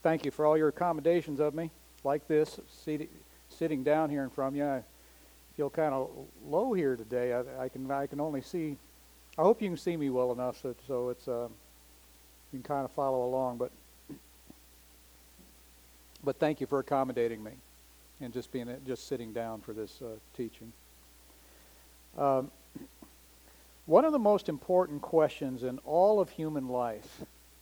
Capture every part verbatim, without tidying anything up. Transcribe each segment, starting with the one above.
thank you for all your accommodations of me, like this, seated, sitting down here in front of you. I feel kind of low here today. I, I can I can only see. I hope you can see me well enough so so it's uh, you can kind of follow along. But but thank you for accommodating me and just being just sitting down for this uh, teaching. Um, one of the most important questions in all of human life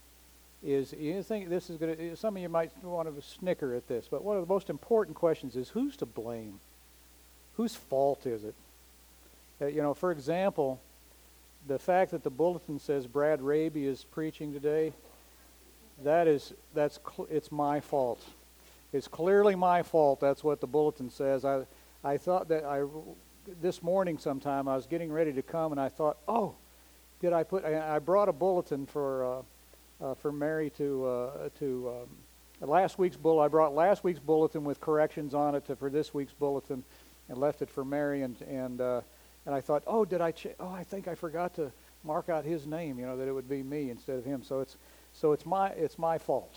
is, you think this is going to, some of you might want to snicker at this, but one of the most important questions is, who's to blame? Whose fault is it? Uh, you know, for example, the fact that the bulletin says Brad Raby is preaching today, that is, that's, cl- it's my fault. It's clearly my fault. That's what the bulletin says. I, I thought that I, this morning sometime, I was getting ready to come, and I thought, oh, did I put, I, I brought a bulletin for, uh, Uh, for Mary to uh, to um, last week's bull. I brought last week's bulletin with corrections on it to, for this week's bulletin, and left it for Mary. And and uh, and I thought, oh, did I? Ch- oh, I think I forgot to mark out his name. You know, that it would be me instead of him. So it's so it's my it's my fault.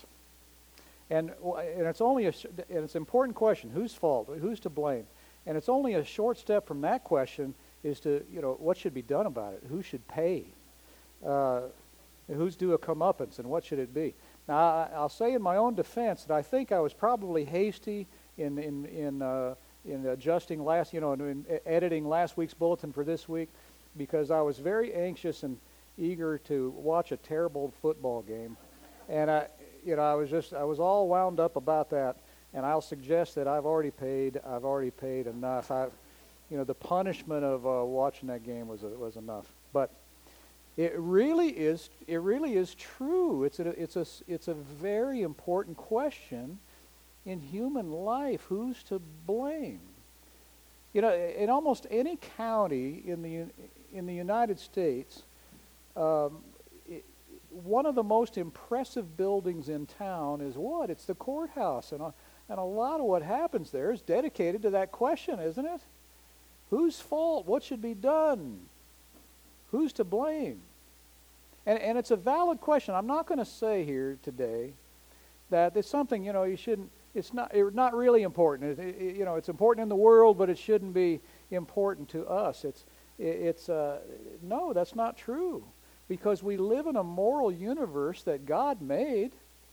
And and it's only a sh- and it's an important question. Whose fault? Who's to blame? And it's only a short step from that question is to, you know, what should be done about it? Who should pay? Uh, Who's due a comeuppance, and what should it be? Now, I, I'll say in my own defense that I think I was probably hasty in in in uh, in adjusting last, you know, in, in editing last week's bulletin for this week, because I was very anxious and eager to watch a terrible football game, and I, you know, I was just I was all wound up about that. And I'll suggest that I've already paid. I've already paid enough. I, you know, the punishment of uh, watching that game was was enough, but. It really is. It really is true. It's a. It's a. It's a very important question in human life. Who's to blame? You know, in almost any county in the in the United States, um, it, one of the most impressive buildings in town is what? It's the courthouse, and a, and a lot of what happens there is dedicated to that question, isn't it? Whose fault? What should be done? Who's to blame? And, and it's a valid question. I'm not going to say here today that it's something, you know, you shouldn't, it's not it's not really important. It, it, you know, it's important in the world, but it shouldn't be important to us. It's, it, it's uh, no, that's not true. Because we live in a moral universe that God made.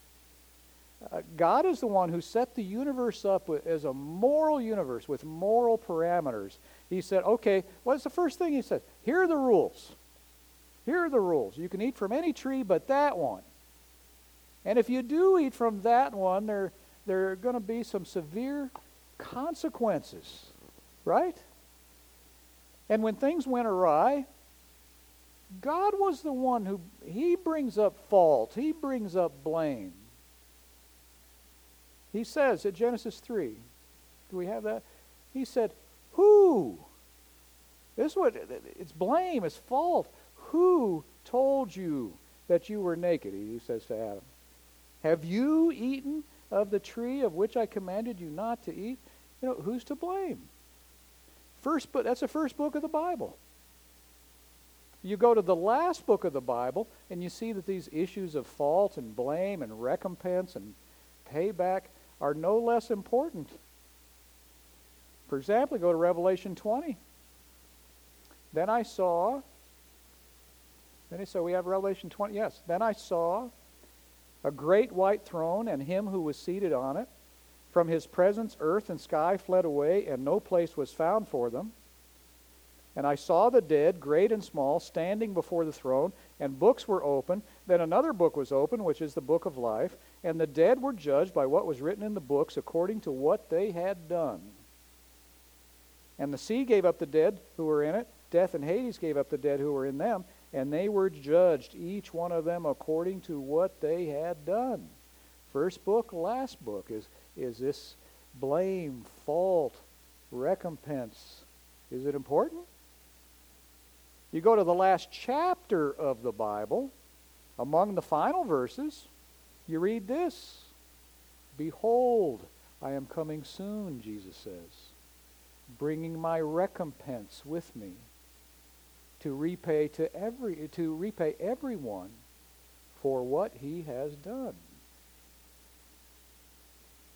Uh, God is the one who set the universe up with, as a moral universe with moral parameters. He said, okay, what's the first thing he said? Here are the rules. Here are the rules. You can eat from any tree but that one. And if you do eat from that one, there, there are going to be some severe consequences, right? And when things went awry, God was the one who, he brings up fault. He brings up blame. He says at Genesis three, do we have that? He said, who? This is what, it's blame, it's fault. Who told you that you were naked? He says to Adam. Have you eaten of the tree of which I commanded you not to eat? You know, who's to blame? First book, that's the first book of the Bible. You go to the last book of the Bible, and you see that these issues of fault and blame and recompense and payback are no less important. For example, go to Revelation twenty. Then I saw, then I saw, we have Revelation twenty, yes. Then I saw a great white throne and him who was seated on it. From his presence, earth and sky fled away, and no place was found for them. And I saw the dead, great and small, standing before the throne, and books were opened. Then another book was opened, which is the book of life. And the dead were judged by what was written in the books according to what they had done. And the sea gave up the dead who were in it. Death and Hades gave up the dead who were in them. And they were judged, each one of them according to what they had done. First book, last book is, is this blame, fault, recompense. Is it important? You go to the last chapter of the Bible, among the final verses, you read this. Behold, I am coming soon, Jesus says, bringing my recompense with me to repay to every to repay everyone for what he has done.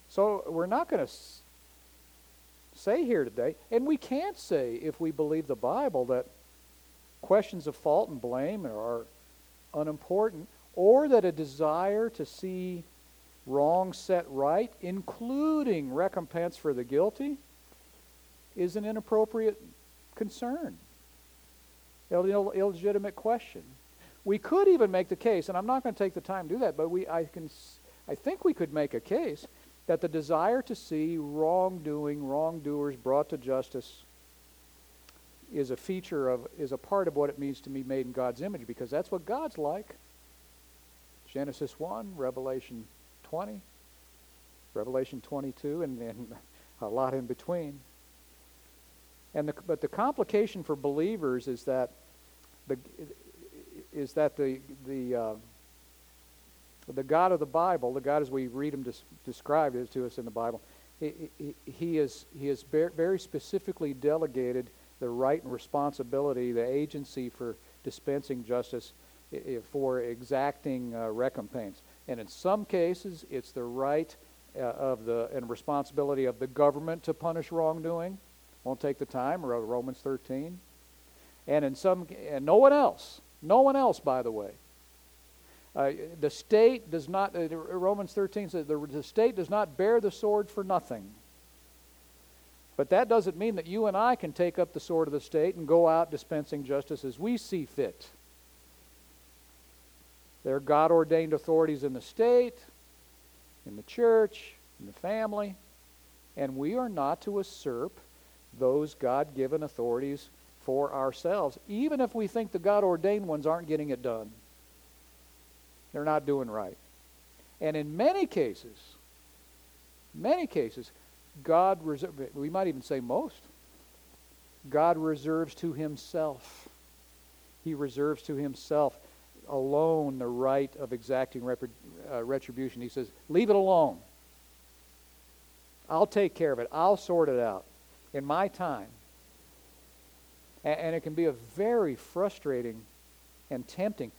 So we're not going to s- say here today, and we can't say if we believe the Bible that questions of fault and blame are unimportant, or that a desire to see wrong set right, including recompense for the guilty, is an inappropriate concern, Ill- illegitimate question. We could even make the case, and I'm not going to take the time to do that, but we, I can, I think we could make a case that the desire to see wrongdoing, wrongdoers brought to justice is a feature of, is a part of what it means to be made in God's image, because that's what God's like. Genesis one, Revelation twenty, Revelation twenty-two, and, and a lot in between. And the, but the complication for believers is that the is that the the uh, the God of the Bible, the God as we read him des- described is to us in the Bible, he, he, he is he is very specifically delegated the right and responsibility, the agency for dispensing justice, for exacting uh, recompense. And in some cases, it's the right uh, of the and responsibility of the government to punish wrongdoing. Won't take the time. Romans thirteen. And in some, and no one else, no one else, by the way. Uh, the state does not. Uh, Romans thirteen says the, the state does not bear the sword for nothing. But that doesn't mean that you and I can take up the sword of the state and go out dispensing justice as we see fit. There are God-ordained authorities in the state, in the church, in the family, and we are not to usurp those God-given authorities for ourselves, even if we think the God-ordained ones aren't getting it done. They're not doing right. And in many cases, many cases, God reserves, we might even say most, God reserves to himself. He reserves to himself alone the right of exacting rep- uh, retribution. He says, leave it alone. I'll take care of it. I'll sort it out in my time. And, and it can be a very frustrating and tempting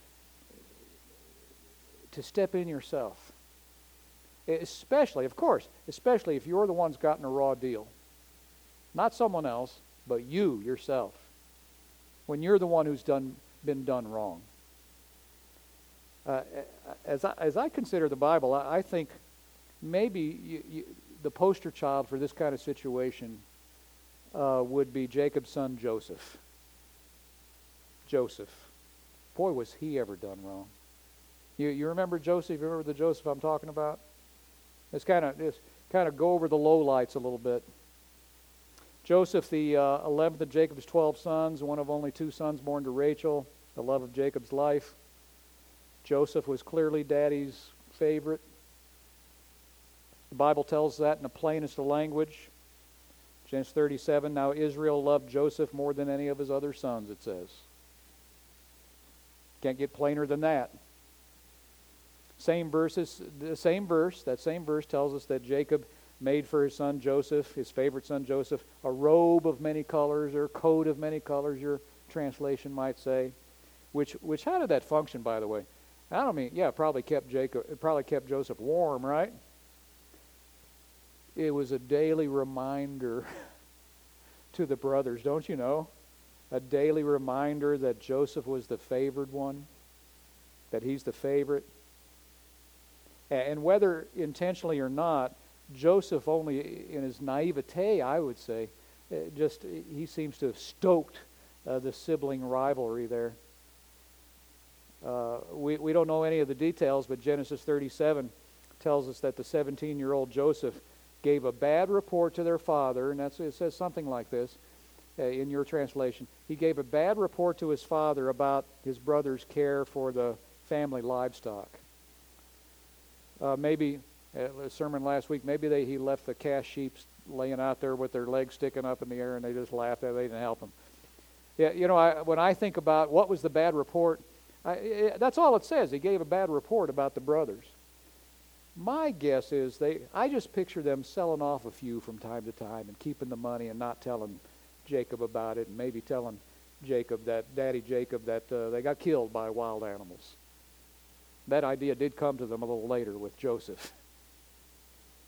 to step in yourself. Especially, of course, especially if you're the one's gotten a raw deal. Not someone else, but you yourself. When you're the one who's done been done wrong. Uh, as, I, as I consider the Bible, I, I think maybe you, you, the poster child for this kind of situation uh, would be Jacob's son Joseph. Joseph. Boy, was he ever done wrong. You, you remember Joseph? You remember the Joseph I'm talking about? Let's kind of just kind of go over the lowlights a little bit. Joseph, the uh, eleventh of Jacob's twelve sons, one of only two sons born to Rachel, the love of Jacob's life. Joseph was clearly Daddy's favorite. The Bible tells that in the plainest of language. Genesis thirty-seven, now Israel loved Joseph more than any of his other sons, it says. Can't get plainer than that. Same verses, the same verse, that same verse tells us that Jacob made for his son Joseph, his favorite son Joseph, a robe of many colors, or coat of many colors, your translation might say. Which, which, how did that function, by the way? I don't mean, yeah, it probably kept Jacob, it probably kept Joseph warm, right? It was a daily reminder to the brothers, don't you know? A daily reminder that Joseph was the favored one, that he's the favorite. And whether intentionally or not, Joseph only in his naivete, I would say, just he seems to have stoked uh, the sibling rivalry there. Uh, we, we don't know any of the details, but Genesis thirty-seven tells us that the seventeen-year-old Joseph gave a bad report to their father, and that's, it says something like this uh, in your translation. He gave a bad report to his father about his brother's care for the family livestock. Uh, maybe, uh, a sermon last week, maybe they, he left the calf sheep laying out there with their legs sticking up in the air, and they just laughed at it. They didn't help them. Yeah, you know, I, when I think about what was the bad report, I, it, that's all it says. He gave a bad report about the brothers. My guess is they, I just picture them selling off a few from time to time and keeping the money and not telling Jacob about it, and maybe telling Jacob that, Daddy Jacob, that uh, they got killed by wild animals. That idea did come to them a little later with Joseph.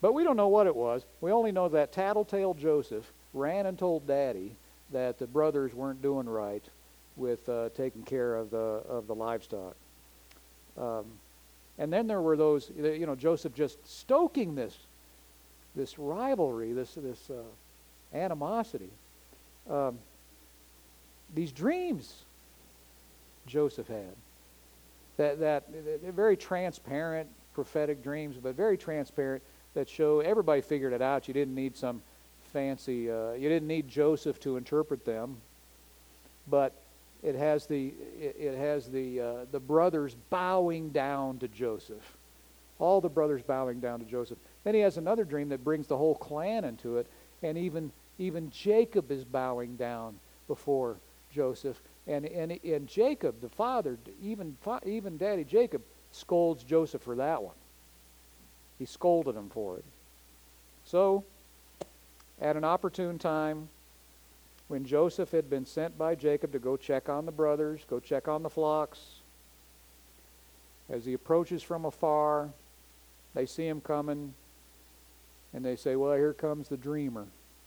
But we don't know what it was. We only know that tattletale Joseph ran and told Daddy that the brothers weren't doing right with uh, taking care of the of the livestock. Um, and then there were those, you know, Joseph just stoking this this rivalry, this this uh, animosity. Um, these dreams Joseph had, that that they're very transparent prophetic dreams, but very transparent, that show everybody figured it out. You didn't need some fancy, uh, you didn't need Joseph to interpret them, but it has the it, it has the uh, the brothers bowing down to Joseph, all the brothers bowing down to Joseph. Then he has another dream that brings the whole clan into it, and even even Jacob is bowing down before Joseph, and and and Jacob, the father, even even Daddy Jacob scolds Joseph for that one. He scolded him for it. So, at an opportune time, when Joseph had been sent by Jacob to go check on the brothers, go check on the flocks, as he approaches from afar, they see him coming, and they say, well, here comes the dreamer.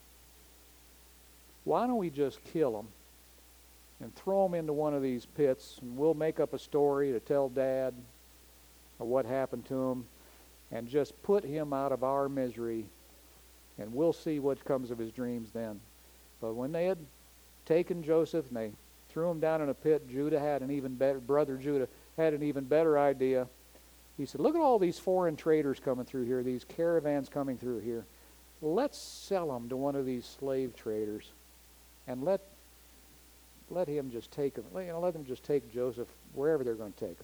Why don't we just kill him and throw him into one of these pits, and we'll make up a story to tell Dad of what happened to him, and just put him out of our misery, and we'll see what comes of his dreams then. But when they had taken Joseph and they threw him down in a pit, Judah had an even better, brother Judah had an even better idea. He said, look at all these foreign traders coming through here, these caravans coming through here. Let's sell them to one of these slave traders, and let let him just take them, you know, let them just take Joseph wherever they're going to take him.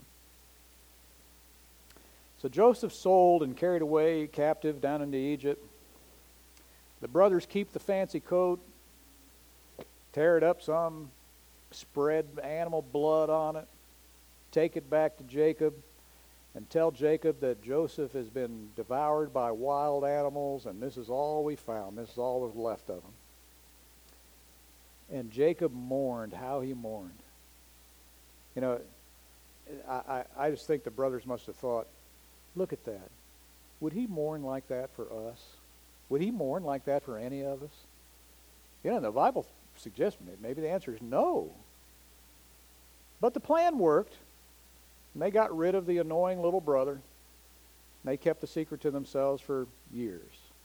So Joseph sold and carried away captive down into Egypt. The brothers keep the fancy coat, tear it up some, spread animal blood on it, take it back to Jacob, and tell Jacob that Joseph has been devoured by wild animals, and this is all we found. This is all that was left of him. And Jacob mourned, how he mourned. You know, I, I, I just think the brothers must have thought, look at that. Would he mourn like that for us? Would he mourn like that for any of us? You know, the Bible suggests maybe the answer is no. But the plan worked. And they got rid of the annoying little brother. And they kept the secret to themselves for years.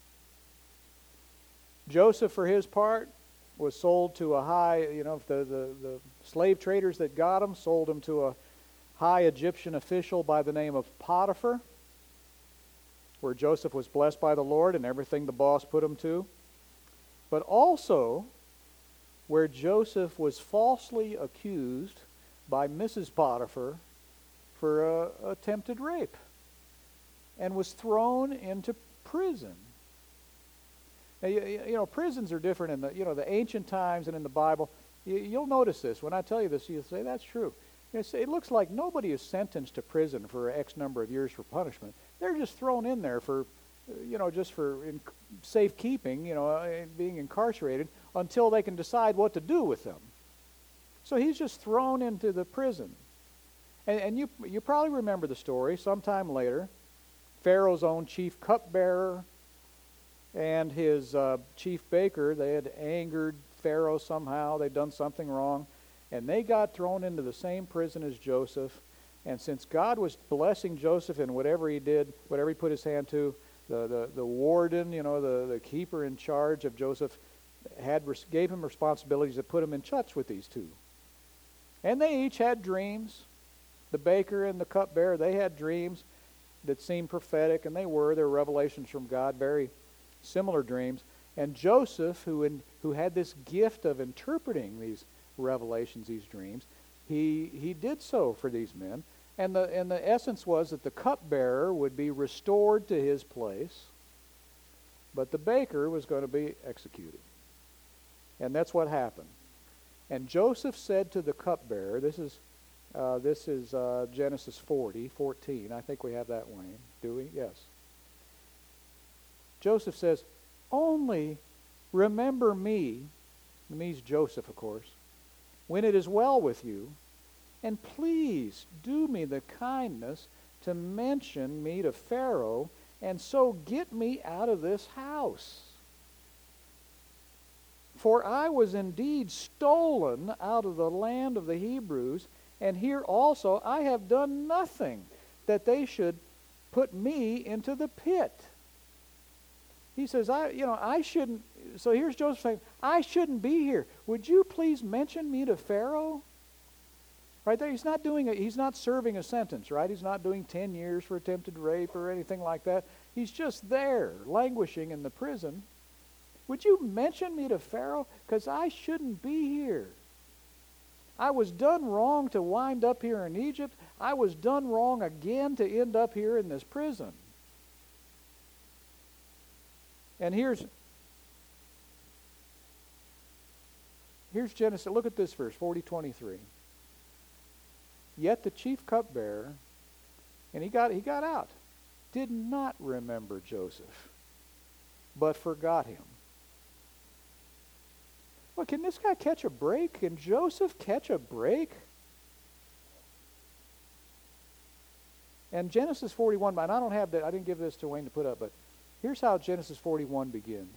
Joseph, for his part, was sold to a high, you know, the, the, the slave traders that got him sold him to a high Egyptian official by the name of Potiphar, where Joseph was blessed by the Lord and everything the boss put him to. But also where Joseph was falsely accused by Missus Potiphar for a, attempted rape and was thrown into prison. Now, you, you know, prisons are different in the, you know, the ancient times and in the Bible. You, you'll notice this. When I tell you this, you'll say, that's true. You know, it looks like nobody is sentenced to prison for X number of years for punishment. They're just thrown in there for, you know, just for in safekeeping, you know, being incarcerated until they can decide what to do with them. So he's just thrown into the prison. And, and you you probably remember the story. Sometime later, Pharaoh's own chief cupbearer and his uh, chief baker, they had angered Pharaoh somehow. They'd done something wrong. And they got thrown into the same prison as Joseph. And since God was blessing Joseph in whatever he did, whatever he put his hand to, the, the, the warden, you know, the, the keeper in charge of Joseph, had gave him responsibilities that put him in touch with these two. And they each had dreams. The baker and the cupbearer, they had dreams that seemed prophetic, and they were. They were revelations from God, very similar dreams. And Joseph, who in, who had this gift of interpreting these revelations, these dreams, he he did so for these men. And the and the essence was that the cupbearer would be restored to his place, but the baker was going to be executed. And that's what happened. And Joseph said to the cupbearer, this is uh, this is uh, Genesis forty, fourteen. I think we have that one. Do we? Yes. Joseph says, only remember me, means Joseph, of course, when it is well with you, and please do me the kindness to mention me to Pharaoh and so get me out of this house. For I was indeed stolen out of the land of the Hebrews, and here also I have done nothing that they should put me into the pit. He says, I, you know, I shouldn't, so here's Joseph saying, I shouldn't be here. Would you please mention me to Pharaoh? Right there, he's not doing it, he's not serving a sentence, right? He's not doing ten years for attempted rape or anything like that. He's just there, languishing in the prison. Would you mention me to Pharaoh? Because I shouldn't be here. I was done wrong to wind up here in Egypt. I was done wrong again to end up here in this prison. And here's, here's Genesis. Look at this verse, forty twenty-three. Yet the chief cupbearer, and he got, he got out, did not remember Joseph, but forgot him. Well, can this guy catch a break? Can Joseph catch a break? And Genesis forty-one, and I don't have that, I didn't give this to Wayne to put up, but here's how Genesis forty-one begins.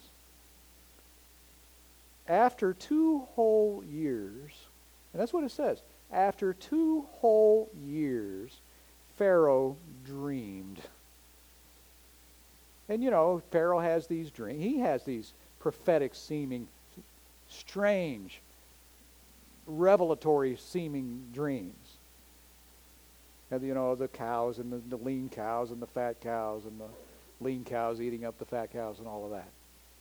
After two whole years, and that's what it says, after two whole years, Pharaoh dreamed. And you know, Pharaoh has these dreams. He has these prophetic seeming, strange, revelatory seeming dreams. And you know, the cows and the, the lean cows and the fat cows and the lean cows eating up the fat cows and all of that.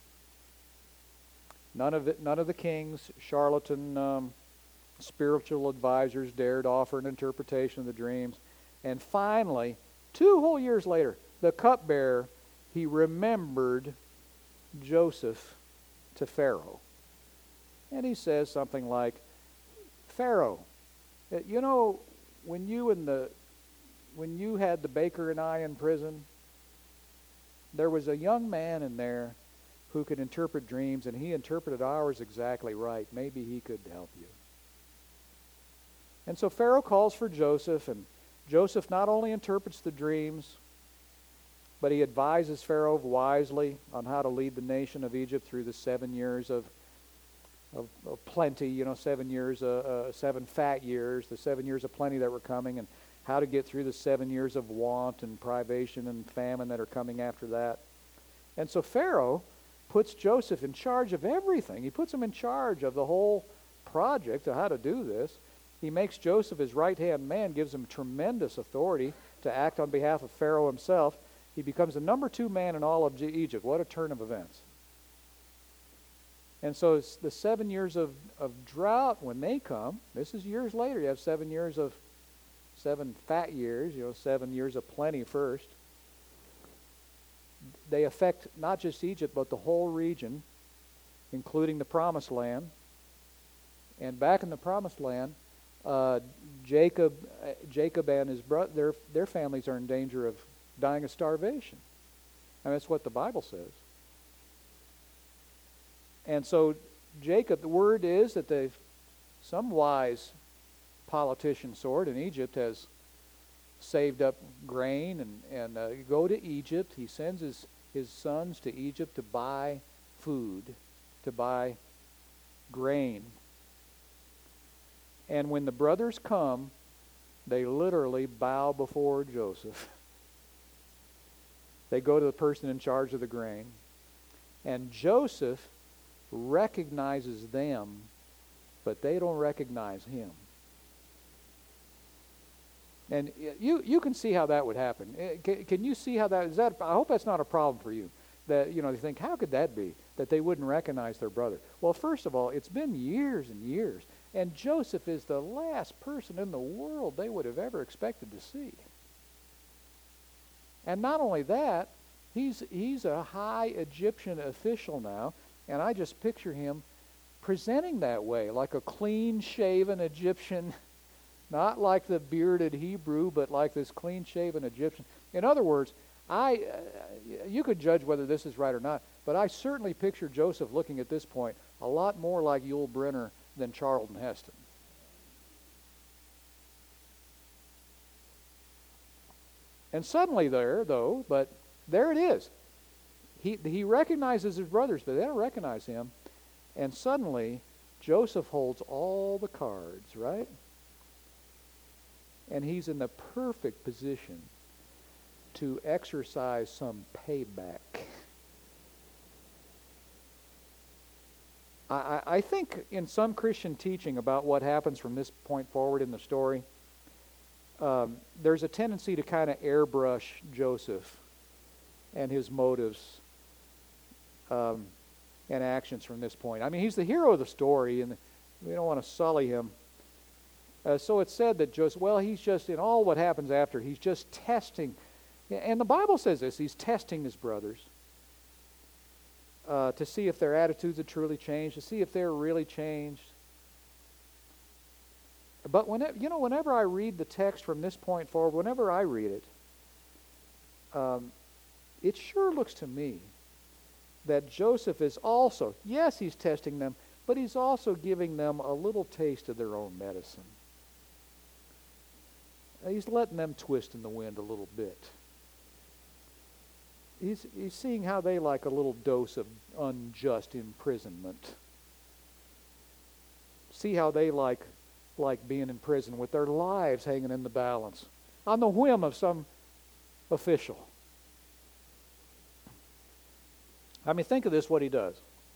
None of it, none of the king's charlatan um, spiritual advisors dared offer an interpretation of the dreams. And finally, two whole years later, the cupbearer, he remembered Joseph to Pharaoh. And he says something like, Pharaoh, you know, when you and the when you had the baker and I in prison, there was a young man in there who could interpret dreams, and he interpreted ours exactly right. Maybe he could help you. And so Pharaoh calls for Joseph, and Joseph not only interprets the dreams, but he advises Pharaoh wisely on how to lead the nation of Egypt through the seven years of Of, of plenty, you know, seven years, uh, uh, seven fat years, the seven years of plenty that were coming, and how to get through the seven years of want and privation and famine that are coming after that. And so Pharaoh puts Joseph in charge of everything. He puts him in charge of the whole project of how to do this. He makes Joseph his right-hand man, gives him tremendous authority to act on behalf of Pharaoh himself. He becomes the number two man in all of Egypt. What a turn of events. And so it's the seven years of, of drought, when they come, this is years later, you have seven years of, seven fat years, you know, seven years of plenty first. They affect not just Egypt, but the whole region, including the Promised Land. And back in the Promised Land, uh, Jacob, uh, Jacob and his brother, their, their families are in danger of dying of starvation. And that's what the Bible says. And so Jacob, the word is that they've, some wise politician sort in Egypt has saved up grain and, and uh, go to Egypt. He sends his, his sons to Egypt to buy food, to buy grain. And when the brothers come, they literally bow before Joseph. They go to the person in charge of the grain. And Joseph recognizes them, but they don't recognize him. And you you can see how that would happen. Can, can you see how that is that? I hope that's not a problem for you. That you know you think, how could that be that they wouldn't recognize their brother? Well, first of all, it's been years and years, and Joseph is the last person in the world they would have ever expected to see. And not only that, he's he's a high Egyptian official now. And I just picture him presenting that way, like a clean-shaven Egyptian, not like the bearded Hebrew, but like this clean-shaven Egyptian. In other words, I uh, you could judge whether this is right or not, but I certainly picture Joseph looking at this point a lot more like Yul Brynner than Charlton Heston. And suddenly there, though, but there it is. He, he recognizes his brothers, but they don't recognize him. And suddenly, Joseph holds all the cards, right? And he's in the perfect position to exercise some payback. I, I think in some Christian teaching about what happens from this point forward in the story, um, there's a tendency to kind of airbrush Joseph and his motives um, and actions from this point. I mean, he's the hero of the story, and we don't want to sully him. Uh, so it's said that Joseph, well, he's just, in all what happens after, he's just testing. And the Bible says this, he's testing his brothers uh, to see if their attitudes had truly changed, to see if they're really changed. But whenever, you know, whenever I read the text from this point forward, whenever I read it, um, it sure looks to me that Joseph is also, yes, he's testing them, but he's also giving them a little taste of their own medicine. He's letting them twist in the wind a little bit. He's, he's seeing how they like a little dose of unjust imprisonment. See how they like, like being in prison with their lives hanging in the balance on the whim of some official. I mean, think of this, what he does.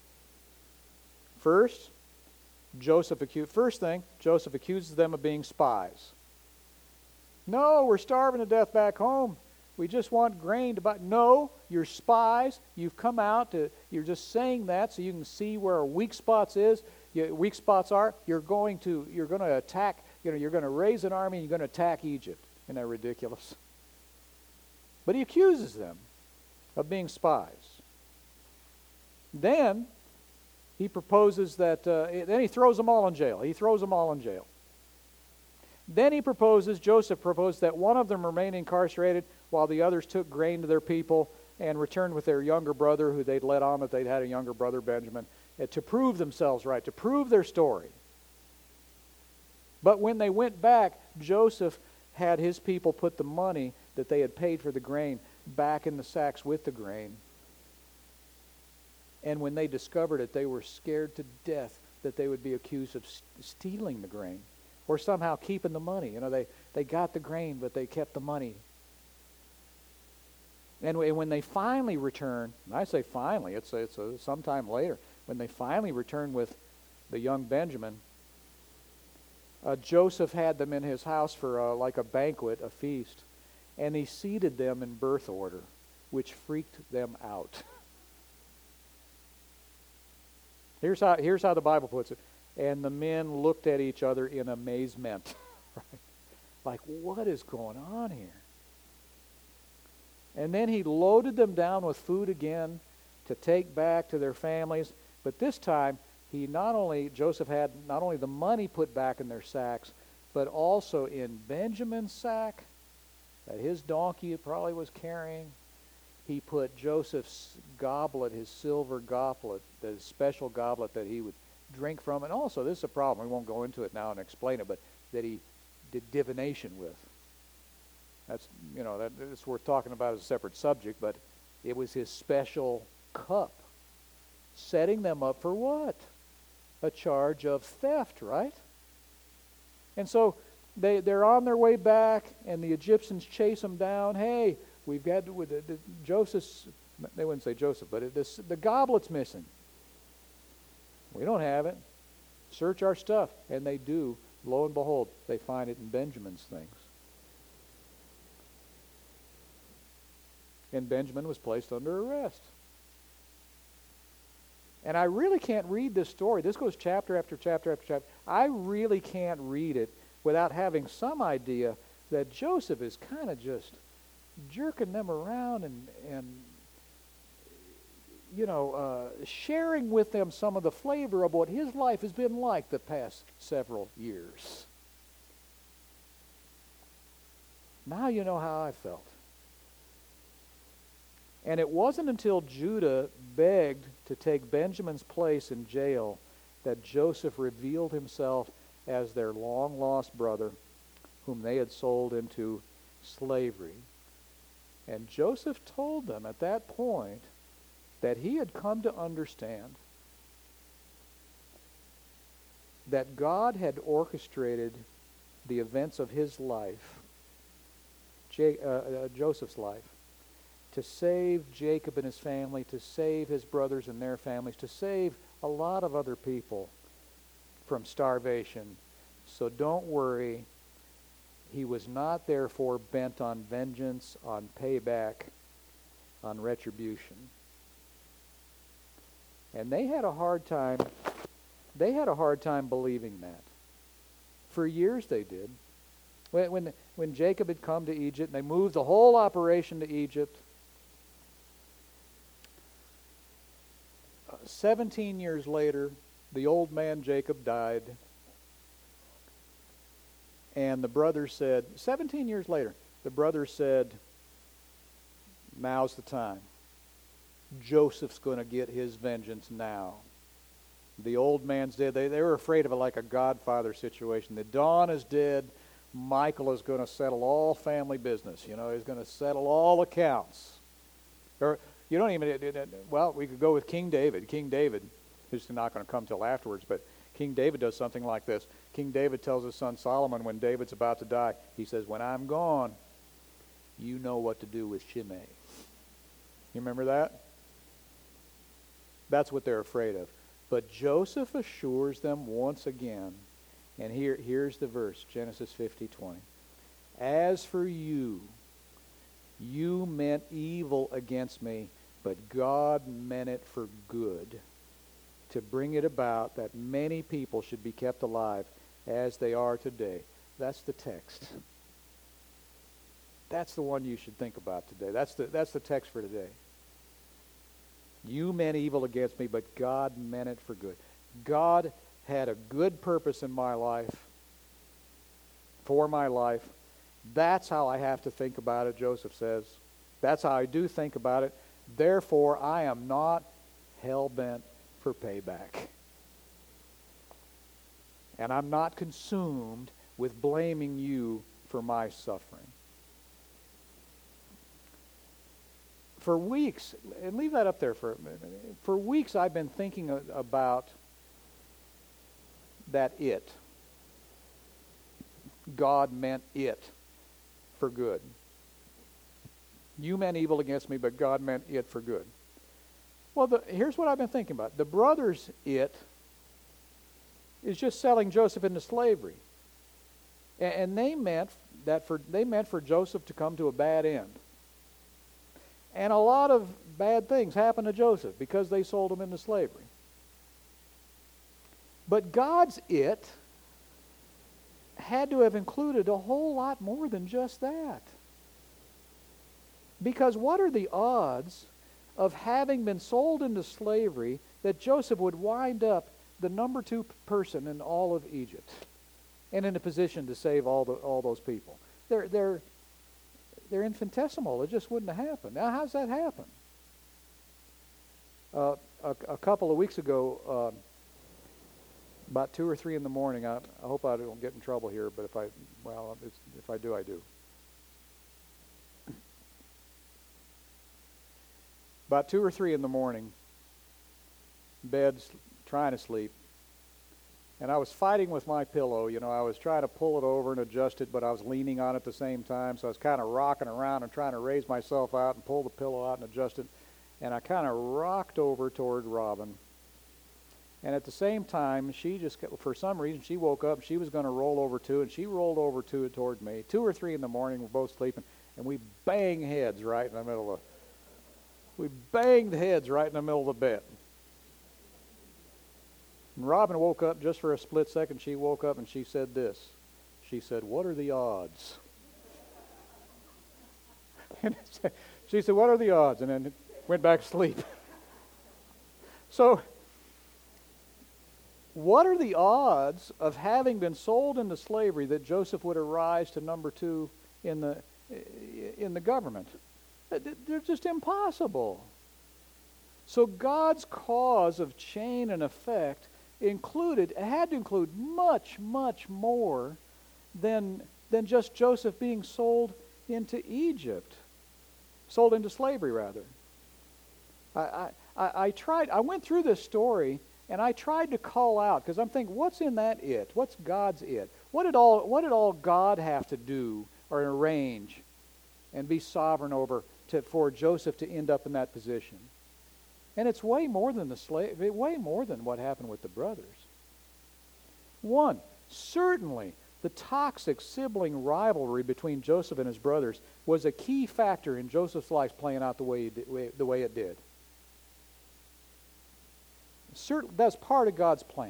First, Joseph accu- First thing, Joseph accuses them of being spies. No, we're starving to death back home. We just want grain to buy. No, you're spies. You've come out to, you're just saying that so you can see where our weak spots is. You, weak spots are. You're going to, you're going to attack, you know, you're going to raise an army and you're going to attack Egypt. Isn't that ridiculous? But he accuses them of being spies. Then he proposes that, uh, then he throws them all in jail. He throws them all in jail. Then he proposes, Joseph proposed that one of them remain incarcerated while the others took grain to their people and returned with their younger brother, who they'd let on that they'd had a younger brother, Benjamin, uh, to prove themselves right, to prove their story. But when they went back, Joseph had his people put the money that they had paid for the grain back in the sacks with the grain. And when they discovered it, they were scared to death that they would be accused of st- stealing the grain or somehow keeping the money. You know, they, they got the grain, but they kept the money. And when they finally returned, and I say finally, it's, it's a, sometime later, when they finally returned with the young Benjamin, uh, Joseph had them in his house for uh, like a banquet, a feast, and he seated them in birth order, which freaked them out. Here's how, here's how the Bible puts it. And the men looked at each other in amazement. Right? Like, what is going on here? And then he loaded them down with food again to take back to their families. But this time, he not only, Joseph had not only the money put back in their sacks, but also in Benjamin's sack that his donkey probably was carrying, he put Joseph's goblet, his silver goblet, the special goblet that he would drink from. And also, this is a problem. We won't go into it now and explain it, but that he did divination with. That's, you know, that, it's worth talking about as a separate subject, but it was his special cup. Setting them up for what? A charge of theft, right? And so they, they're on their way back, and the Egyptians chase them down. Hey, we've got, with the, the, Joseph's, they wouldn't say Joseph, but it, this, the goblet's missing. We don't have it. Search our stuff. And they do. Lo and behold, they find it in Benjamin's things. And Benjamin was placed under arrest. And I really can't read this story. This goes chapter after chapter after chapter. I really can't read it without having some idea that Joseph is kind of just jerking them around and, and you know, uh, sharing with them some of the flavor of what his life has been like the past several years. Now you know how I felt. And it wasn't until Judah begged to take Benjamin's place in jail that Joseph revealed himself as their long-lost brother, whom they had sold into slavery. And Joseph told them at that point that he had come to understand that God had orchestrated the events of his life, J- uh, uh, Joseph's life, to save Jacob and his family, to save his brothers and their families, to save a lot of other people from starvation. So don't worry. He was not therefore bent on vengeance, on payback, on retribution. And they had a hard time, they had a hard time believing that. For years they did. When, when, when Jacob had come to Egypt, and they moved the whole operation to Egypt, uh, seventeen years later, the old man Jacob died. And the brothers said, seventeen years later, the brothers said, now's the time. Joseph's going to get his vengeance now. The old man's dead. They, they were afraid of it like a Godfather situation. The Don is dead. Michael is going to settle all family business. You know, he's going to settle all accounts. Or you don't even, well, we could go with King David. King David, who's not going to come till afterwards, but King David does something like this. King David tells his son Solomon when David's about to die, he says, when I'm gone, you know what to do with Shimei. You remember that? That's what they're afraid of. But Joseph assures them once again, and here, here's the verse, Genesis fifty twenty. As for you, you meant evil against me, but God meant it for good, to bring it about that many people should be kept alive as they are today. That's the text. That's the one you should think about today. That's the, that's the text for today. You meant evil against me, but God meant it for good. God had a good purpose in my life, for my life. That's how I have to think about it, Joseph says. That's how I do think about it. Therefore, I am not hell-bent for payback. And I'm not consumed with blaming you for my suffering. For weeks, and leave that up there for a minute. For weeks I've been thinking about that it. God meant it for good. You meant evil against me, but God meant it for good. Well, the, here's what I've been thinking about. The brothers' it is just selling Joseph into slavery. And, and they meant that for they meant for Joseph to come to a bad end. And a lot of bad things happened to Joseph because they sold him into slavery. But God's it had to have included a whole lot more than just that. Because what are the odds of having been sold into slavery that Joseph would wind up the number two person in all of Egypt and in a position to save all the all those people? They're they're they're infinitesimal. It just wouldn't have happened. Now, how's that happen? Uh, a, a couple of weeks ago, uh, about two or three in the morning, I, I hope I don't get in trouble here, but if I, well, it's, if I do, I do. About two or three in the morning, bed, trying to sleep, and I was fighting with my pillow. You know, I was trying to pull it over and adjust it, but I was leaning on it at the same time, so I was kind of rocking around and trying to raise myself out and pull the pillow out and adjust it, and I kind of rocked over toward Robin. And at the same time, she just, for some reason, she woke up. She was going to roll over too, and she rolled over to toward me. Two or three in the morning, we're both sleeping, and we bang heads right in the middle of, we banged heads right in the middle of the bed. And Robin woke up just for a split second. She woke up and she said this. She said, "What are the odds?" And she said, "What are the odds?" And then went back to sleep. So, what are the odds of having been sold into slavery that Joseph would arise to number two in the in the government? They're just impossible. So God's cause of chain and effect included, it had to include much, much more than, than just Joseph being sold into Egypt. Sold into slavery, rather. I, I, I tried, I went through this story, and I tried to call out, because I'm thinking, what's in that it? What's God's it? What did all, what did all God have to do or arrange and be sovereign over to, for Joseph to end up in that position? And it's way more than the slave, way more than what happened with the brothers. One, certainly the toxic sibling rivalry between Joseph and his brothers was a key factor in Joseph's life playing out the way, he did, the way it did. Certainly, that's part of God's plan.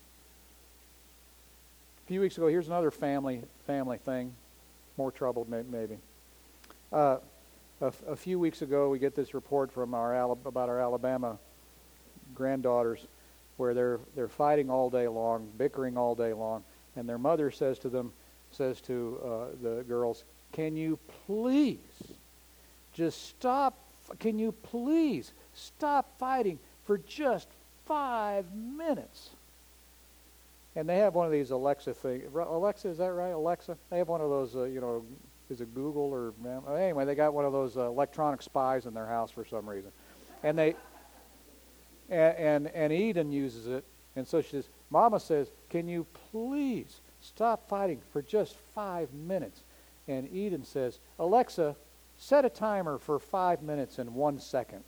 A few weeks ago, here's another family family thing, more troubled maybe. Uh, a, a few weeks ago, we get this report from our about our Alabama granddaughters, where they're they're fighting all day long, bickering all day long, and their mother says to them, says to uh, the girls, "Can you please just stop? Can you please stop fighting for just five minutes?" And they have one of these Alexa things. Alexa, is that right? Alexa? They have one of those, uh, you know, is it Google or... Anyway, they got one of those uh, electronic spies in their house for some reason. And they... And, and, and Eden uses it. And so she says, Mama says, "Can you please stop fighting for just five minutes? And Eden says, "Alexa, set a timer for five minutes and one second."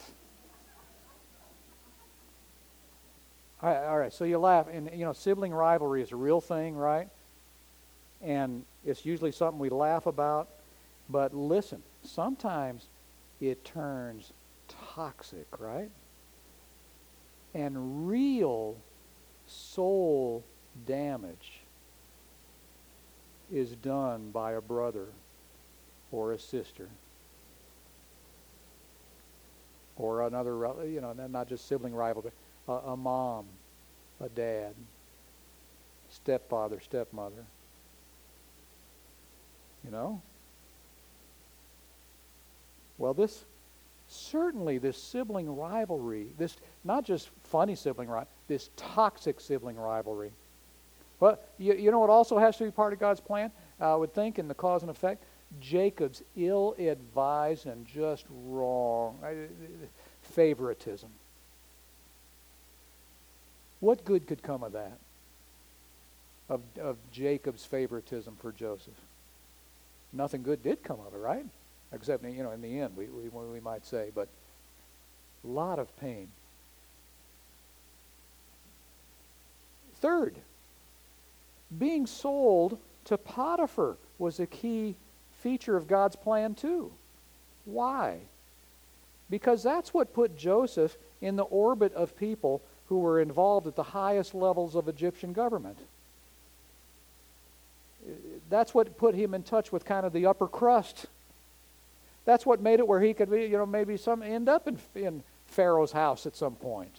All right, all right, so you laugh, and you know, sibling rivalry is a real thing, right? And it's usually something we laugh about. But listen, sometimes it turns toxic, right? And real soul damage is done by a brother or a sister or another, you know, not just sibling rivalry. A, a mom, a dad, stepfather, stepmother. You know? Well, this, certainly this sibling rivalry, this, not just funny sibling rivalry, this toxic sibling rivalry. But you, you know what also has to be part of God's plan? I would think, in the cause and effect, Jacob's ill-advised and just wrong favoritism. What good could come of that? Of, of Jacob's favoritism for Joseph? Nothing good did come of it, right? Except, you know, in the end, we, we, we might say. But a lot of pain. Third, being sold to Potiphar was a key feature of God's plan too. Why? Because that's what put Joseph in the orbit of people who were involved at the highest levels of Egyptian government. That's what put him in touch with kind of the upper crust. That's what made it where he could be, you know, maybe some end up in, in Pharaoh's house at some point.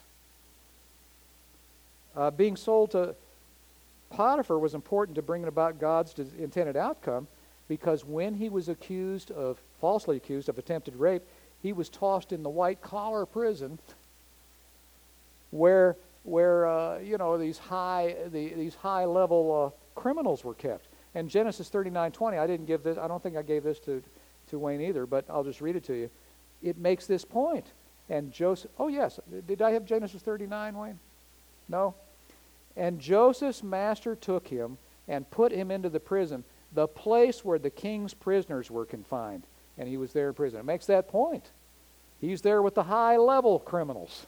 Uh, being sold to Potiphar was important to bringing about God's intended outcome, because when he was accused of, falsely accused of attempted rape, he was tossed in the white-collar prison where, where uh, you know, these high, the, these high-level uh, criminals were kept. And Genesis thirty-nine twenty, I didn't give this, I don't think I gave this to, to Wayne either, but I'll just read it to you. It makes this point. And Joseph, oh yes, did I have Genesis thirty-nine, Wayne? No? And Joseph's master took him and put him into the prison, the place where the king's prisoners were confined. And he was there in prison. It makes that point. He's there with the high-level criminals.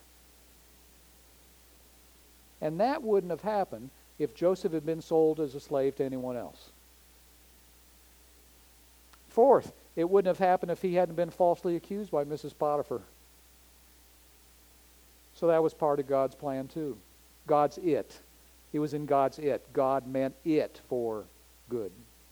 And that wouldn't have happened if Joseph had been sold as a slave to anyone else. Fourth, it wouldn't have happened if he hadn't been falsely accused by Missus Potiphar. So that was part of God's plan too. God's it. He was in God's it. God meant it for good.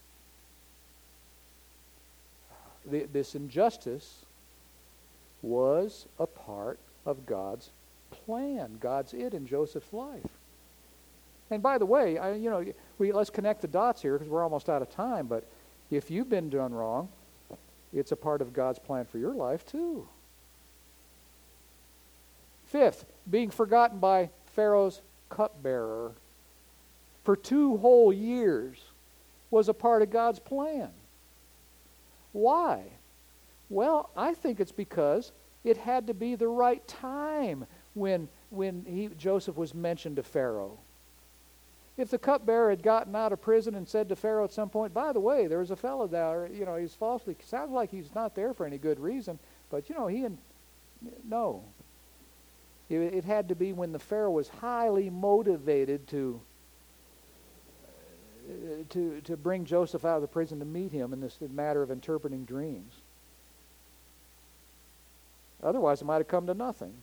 The, this injustice was a part of God's plan. God's it in Joseph's life. And by the way, I, you know, we let's connect the dots here because we're almost out of time. But if you've been done wrong, it's a part of God's plan for your life too. Fifth, being forgotten by Pharaoh's cupbearer for two whole years was a part of God's plan. Why? Well, I think it's because it had to be the right time when when he, Joseph was mentioned to Pharaoh. If the cupbearer had gotten out of prison and said to Pharaoh at some point, by the way, there's a fellow there, you know, he's falsely, sounds like he's not there for any good reason, but, you know, he and, no. It, it had to be when the Pharaoh was highly motivated to, uh, to, to bring Joseph out of the prison to meet him in this matter of interpreting dreams. Otherwise, it might have come to nothing.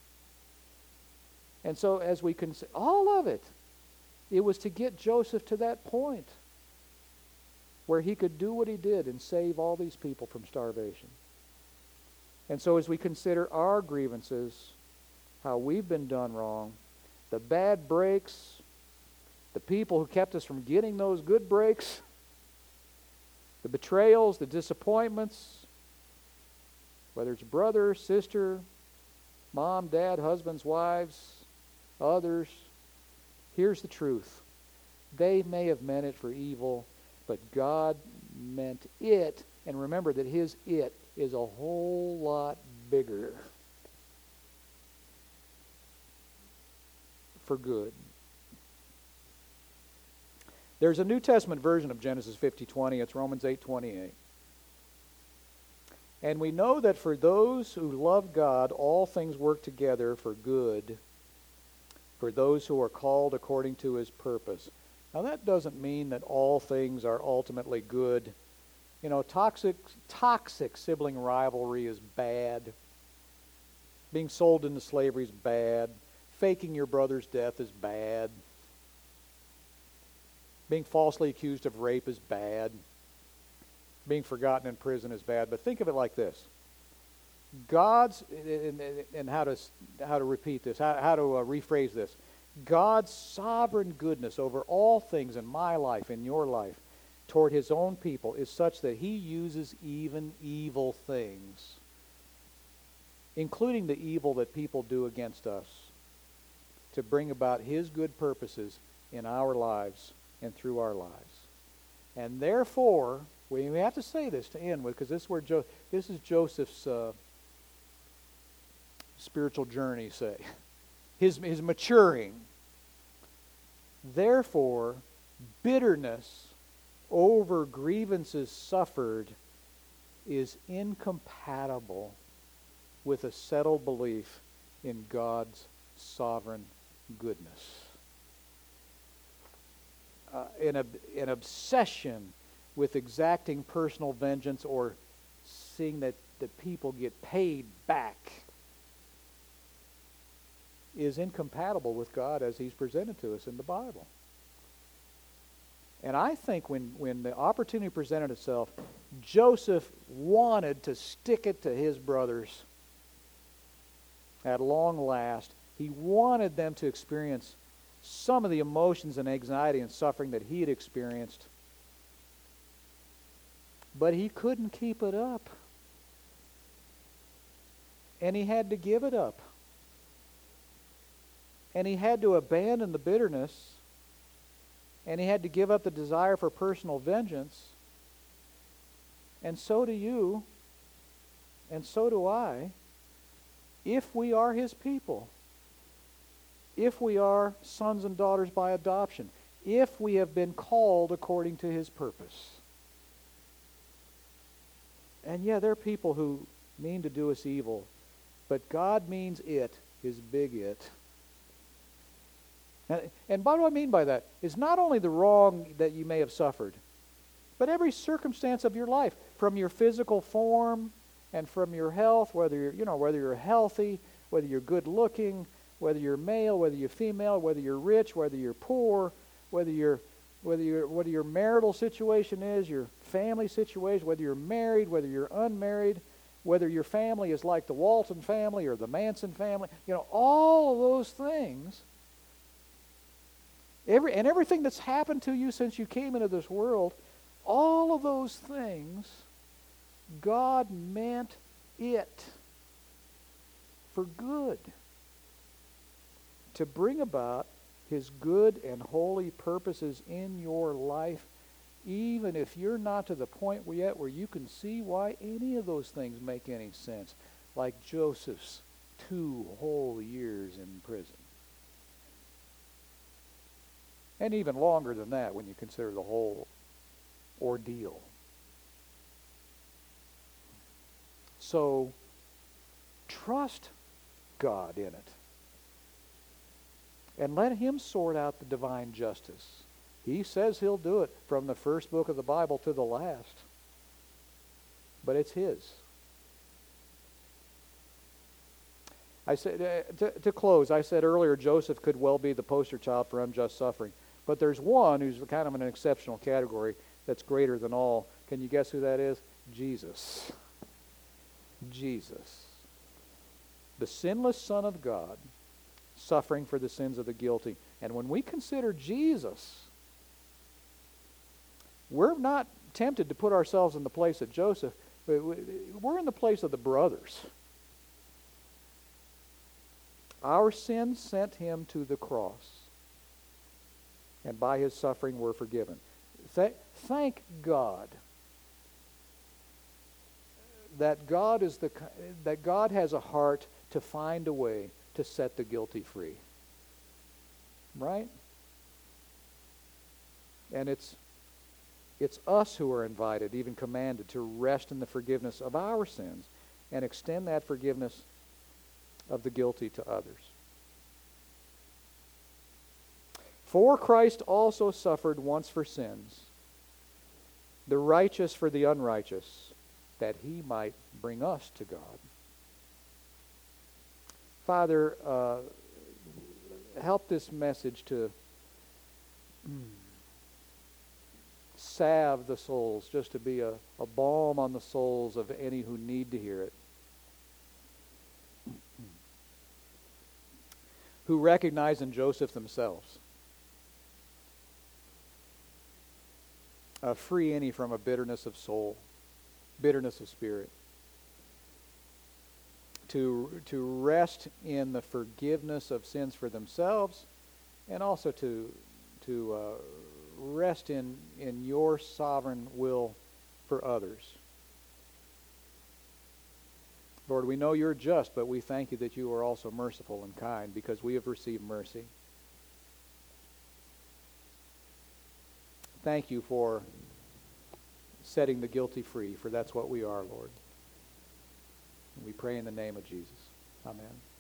And so as we consider all of it, it was to get Joseph to that point where he could do what he did and save all these people from starvation. And so as we consider our grievances, how we've been done wrong, the bad breaks, the people who kept us from getting those good breaks, the betrayals, the disappointments, whether it's brother, sister, mom, dad, husbands, wives, others, here's the truth. They may have meant it for evil, but God meant it. And remember that his it is a whole lot bigger. For good. There's a New Testament version of Genesis fifty twenty. It's Romans eight twenty-eight. And we know that for those who love God, all things work together for good, for those who are called according to his purpose. Now that doesn't mean that all things are ultimately good. You know, toxic toxic sibling rivalry is bad. Being sold into slavery is bad. Faking your brother's death is bad. Being falsely accused of rape is bad. Being forgotten in prison is bad. But think of it like this. God's, and, and how to how to repeat this, how, how to uh, rephrase this. God's sovereign goodness over all things in my life, in your life, toward his own people is such that he uses even evil things, including the evil that people do against us, to bring about his good purposes in our lives and through our lives. And therefore, we have to say this to end with, because this is where jo- this is Joseph's uh, spiritual journey, say. His, his maturing. Therefore, bitterness over grievances suffered is incompatible with a settled belief in God's sovereign goodness. Uh, an, ob- an obsession with exacting personal vengeance or seeing that the people get paid back is incompatible with God as he's presented to us in the Bible. And I think when, when the opportunity presented itself, Joseph wanted to stick it to his brothers at long last. He wanted them to experience some of the emotions and anxiety and suffering that he had experienced. But he couldn't keep it up. And he had to give it up. And he had to abandon the bitterness. And he had to give up the desire for personal vengeance. And so do you. And so do I. If we are his people. If we are sons and daughters by adoption. If we have been called according to his purpose. And yeah, there are people who mean to do us evil. But God means it, his big it. And what do I mean by that? Is not only the wrong that you may have suffered, but every circumstance of your life, from your physical form and from your health, whether you're, you know, whether you're healthy, whether you're good looking, whether you're male, whether you're female, whether you're rich, whether you're poor, whether you're whether your whether your marital situation is, your family situation, whether you're married, whether you're unmarried, whether your family is like the Walton family or the Manson family, you know, all of those things. Every, and everything that's happened to you since you came into this world, all of those things, God meant it for good. To bring about his good and holy purposes in your life even if you're not to the point where yet where you can see why any of those things make any sense, like Joseph's two whole years in prison. And even longer than that when you consider the whole ordeal. So, trust God in it. And let Him sort out the divine justice. He says He'll do it from the first book of the Bible to the last. But it's His. I said uh, to, to close, I said earlier Joseph could well be the poster child for unjust suffering. But there's one who's kind of in an exceptional category that's greater than all. Can you guess who that is? Jesus. Jesus. The sinless Son of God, suffering for the sins of the guilty. And when we consider Jesus, we're not tempted to put ourselves in the place of Joseph. We're in the place of the brothers. Our sins sent Him to the cross. And by His suffering we're forgiven. Th- thank God that God is the that God has a heart to find a way to set the guilty free. Right? And it's it's us who are invited, even commanded, to rest in the forgiveness of our sins and extend that forgiveness of the guilty to others. For Christ also suffered once for sins, the righteous for the unrighteous, that He might bring us to God. Father, uh, help this message to mm, salve the souls, just to be a, a balm on the souls of any who need to hear it, who recognize in Joseph themselves, uh, free any from a bitterness of soul, bitterness of spirit, to to rest in the forgiveness of sins for themselves, and also to to uh, rest in in your sovereign will for others. Lord, we know you're just, but we thank you that you are also merciful and kind, because we have received mercy. Thank you for setting the guilty free, for that's what we are, Lord. And we pray in the name of Jesus. Amen.